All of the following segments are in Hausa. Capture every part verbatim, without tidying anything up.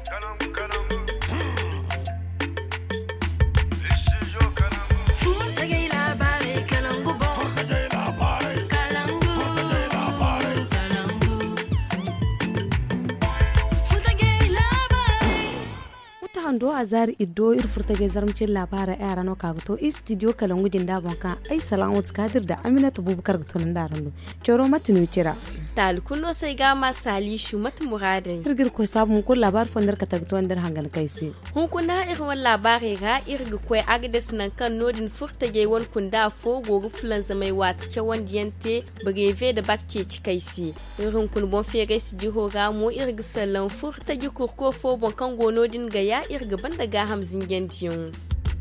do azar iddo ir furtage zarmcin labara yara no kagoto studio kalangu jinda bonka ai salamu kadir da Aminatu Bubakar gutun darando coro matinu cira tal kunno sai ga ma salishu mat muradai irgir ko sabun ko labar fondar ka tagto andar hangal kaisi hun kuna ir wal labari ga irgi ko agdes nan kan nodin furtage won kunda fo gogu fulan zamai wat ce wandiyante bageve da bakke cikaisi irin kun bon fere si jiho ga mu irgi sallan furtage kurko fo bon kan gonodin ga ya gaban daga hamsin gentiyon.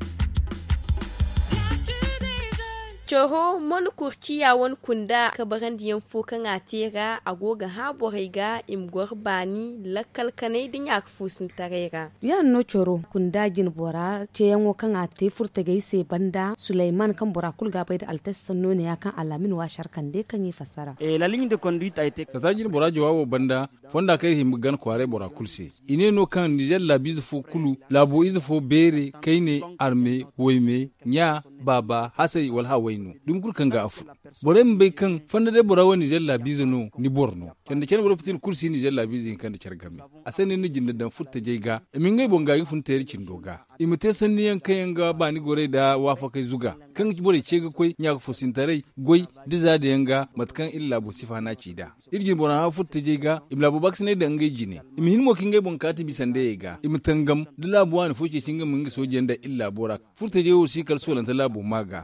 Coho mon kurci yawon kunda kabaran diyan fokan atera agoga haborai ga imgwar bani lakal kanai din ya fusin tarera. Ya no coro kunda gin bora ce yan wakan ate furta gaise banda Sulaiman kan bora kulga bai da altassan none ya kan alamin washar kan de kan yi fasara. Eh la ligne de conduite a été ta gin bora jawawo banda fonda kai him gan kware bora kulse. Ine no kan Niger la bizu fo kulu labo izu fo bere kaine arme woime nya baba hasai wal hawai no dum kur kanga afu bore mbe kan fanda de bora woni jella bizano ni borno kende ken boro fitin kursi ni jella bizin kan de chargami asani ni jinda dan futta jeyga min ngay bonga yi fun teri cindoga imite sanni yan kayanga ba ni gore da wafa kai zuga kan bore cega koy nya ko tare goy diza de yanga matkan illa bo sifana cida irjin bora ha futta jeyga ibla bo baksne da ngay jine imi hin mo kingay bon kati bisande yega imitangam dila bo wani foce cinga mun so jenda illa bora futta jeyo sikal solanta labo maga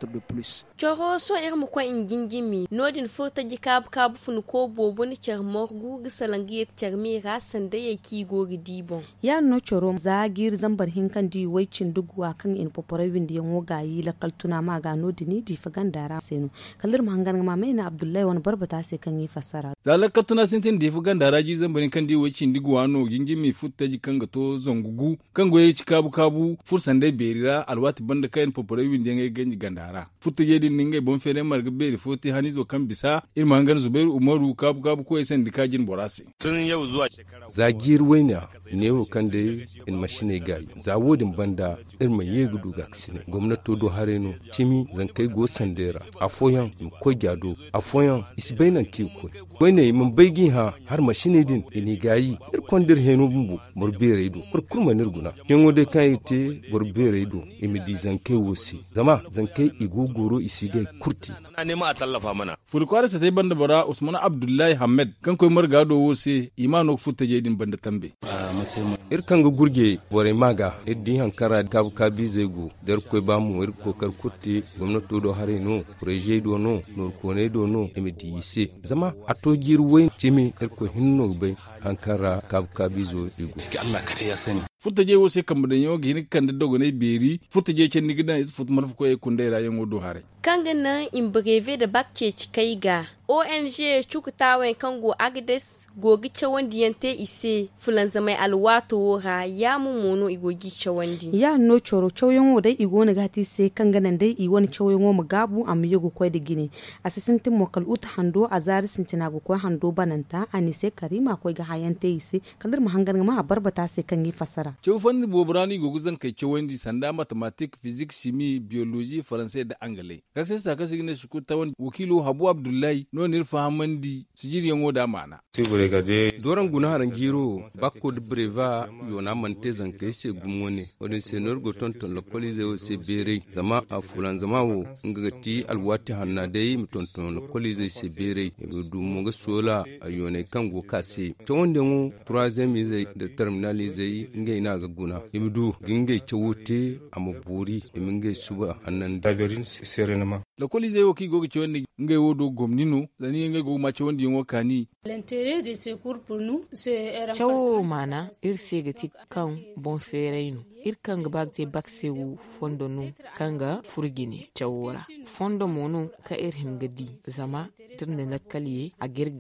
Coro so ir mu ko ingingimi nodin furta jikab kab fun ko bobo ni cer morgu gisalangi cer mira sande yaki gogi dibon ya no coro zagir zambar hinkan di waicin dugwa kan in popore windi yan wogayi la kaltuna ma ga nodini di fagandara senu kallir mahangan ma mai na Abdullahi wani barbata sai kan yi fasara zalakatuna sintin di fagandara ji zambarin kan di waicin dugwa no gingimi furta jikan ga to zongugu kan goye cikabu kabu fursande berira alwati banda kayan popore windi yan ganji gandara furta jedin ningai bon fere marga beri foti hanizo kan bisa irma hangar Zubairu Umaru kabu kabu ko yasan dikajin borasi tun yau zuwa shekara zagir waina ne ho kan da in mashine gai zawodin banda irma yegudu gaksine gwamnato do hareno cimi zan kai go sandera afoyan ko gyado afoyan isbainan ki ko wene mun baigi ha har mashine din ini gayi ir kondir henu bumbu murbere do kur kurma nirguna kin wode kan ite murbere do imi di zan kai wosi zama zan kai igogoro isige kurti na nema a tallafa mana furkwara sa tay banda bara Usman Abdullahi Hammed kan koy margado wose imano futta jedin banda tambe ir kan ga gurge bore maga iddi hankara kabu kabize go der koy bamu ir ko kar kurti gwamnati do hare no projet do no nor kone do no emedi ise zama ato jirwe cimi ir ko hinno be hankara kabu kabizo igo Allah ka ta ya sani futta je wose kam da yogi ni kan dogo ne beri futta je ken ni gidan is fut marf ko e kundera yango do hare kangana in breve da bakke cikai ga O N G cukutawen kango agdes gogi cewandi yante ise fulan zamai alwato wora ya mumuno igogi cewandi ya no choro cewen wo dai igo gati se kanganan dai i woni cewen wo magabu am yugo koy de gine asisintin mokal ut hando azar sintina go koy hando bananta ani se karima koy ga hayante ise kalir mahangan ma barbata se kan yi fasara cew fanni bobrani gogu zan kai cewandi sanda mathematics physics chimie biology français da anglais kakse sta kasigine shukutawan wakilo Habu Abdullahi no nir fahamandi sijiri yango da mana tibure gade doran guna haran giro bakko de breva yona mante zan kai se gumone odin senor go tonton la police o se bere zama a fulan zama wo ngati alwati hanna dai tonton la police se bere du mo ga sola ayone kango kase to wonde mu troisième ise de terminaliser ngai na ga guna imdu gingai chawute amuburi imingai suba hannan daverin serenama la police o ki go chawndi ngai wodo gomnino zani ngai go ma chawndi yango kani l'intérêt de ce cours pour nous c'est chawo mana irse ga tikkan bon fereino irkan ga bagte baksewu fondo nu kanga furgine chawora fondo monu ka irhim gadi zama tirne na kaliye a girga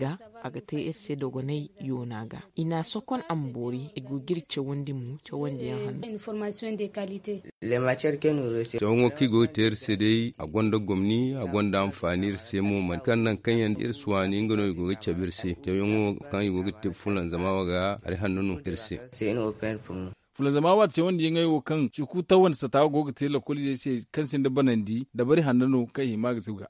aga te irse dogonai yonaga ina sokon ambori igu girce wandi mu ce wandi yan hannu information de qualité les matières que nous recevons tawon ki go ter sede a gonda gomni a gonda amfani se mu man kan nan kan yan ir suwani ngano go ce birse tawon kan go gitte fulan zama waga ari hannunu irse c'est une open pour nous fula zama wat ce wanda yin ayo kan ci ku ta wanda sata go gite la kuli ce kan sin da banandi da bari hannunu kai hima ga zuga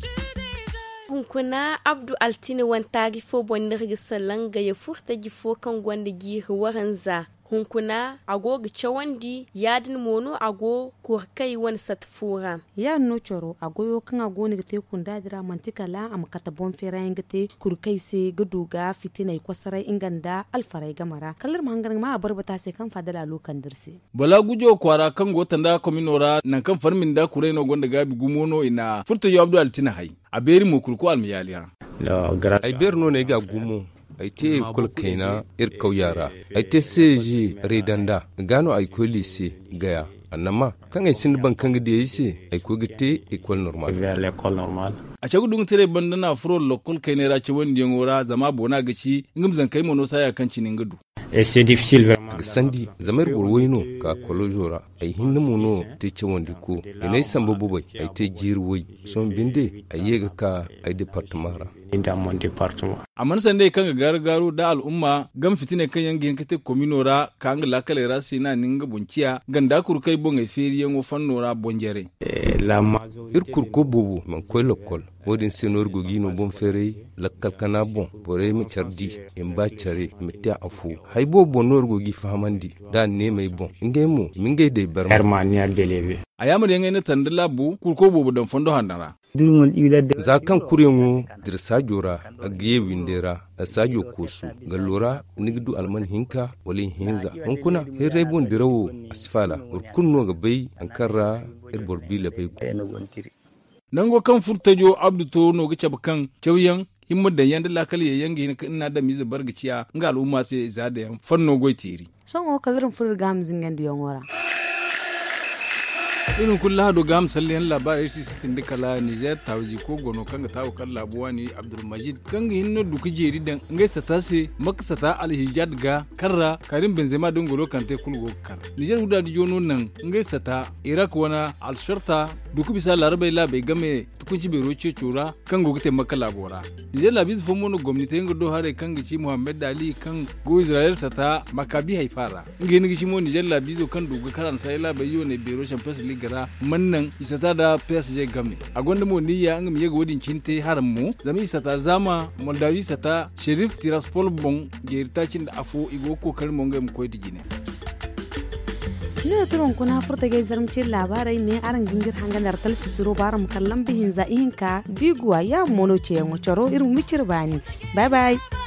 hunkuna abdu altini wantagi fo bonnirgi salanga ya furta gifo kan gwanda gi waranza hunkuna ago chawandi yadin mono ago kurkai wan satfura ya no choro ago yo kan ago ne te kunda dira mantikala am kata bon fera ingate kurkai se guduga fitina ko sarai inganda alfarai gamara kallar mangan ma barbata se kan fadala lokan dirse bala gujo kwara kan gotanda kominora nan kan farmin da kurai no gonda gabi gumono ina furta yo abdu altina hay aberi mo kurko almiyaliya ay berno ne ga gumo ay te kul kaina ir kawyara ay te seji redanda gano ay ko lycée gaya annama kan ay sin ban kan gide yise ay ko gite école normale vers l'école normale a cagu dun tere bandana furo lokol kainera ce wanda yangora zama bona gaci ngum zan kai mono saya kan cinin gudu et c'est difficile vraiment sandi zamar burwaino ka kolojora ay hinna mono te ce wanda ko inai samba bubai ay te jirwoi son binde ay yega ka ay département dans mon département amman sande kan gargaru da al'umma gam fitine kan yangin kate kominora kan la kale rasi na ninga bunciya ganda kurkai bon ay feri yango fannora bonjere la ir kurko bobo man koy lokol wodin senor gogino bon fere la kalkana bon bore mi chardi en ba chare mi ta afu hay bo bonor gogi fahamandi da ne mai bon ngemo mingay de barma hermania deleve ayamar yangai na tandala bu kurko bobo dan fondo handara za kan kurengo dirsa jora agiye windera asajo kosu galora nigdu alman hinka walin hinza hunkuna hirre bon dirawo asfala urkunno gabai ankara irbor bila bai nango kan furtajo abdu to no gice bakan cewyan himma da yanda lakali ya yangi ina da miza bargaciya nga al'umma sai zada yan fanno goitiri son o kalarin fur gamzin gandi yongora irin kullu hado gam salliyan labarai shi sitin da kala Niger tawji ko gono kanga tawo kan labuwa ni Abdul Majid kanga hinno duku jeri dan ngai satase maksata alhijad ga karra Karim Benzema don goro kante kulgo kar Niger huda di jono nan ngai sata Iraq wana al sharta duku bisa larabai la bai game tukunci bai roce cura kan gogite maka labora Niger labiz fomo no gomnite ngodo hare kanga ci Muhammad Ali kan go Israel sata makabi haifara ngai ngi ci mo Niger labizo kan dugu karan sai la bai yo ne biro Champions League mannan isata da P S G game a gonda mo niyya an mi yego wodin cinte haram mu zami isata zama Moldawi sata Sheriff Tiraspol bon gerta cin da afo igo ko kalmo ngam ko digine ne turon kuna furta gai zarmcin labarai me aran gingir hangalar tal susuro baram kallan bihin za ihinka digwa ya mono ce yan wacaro irin micir bani bye bye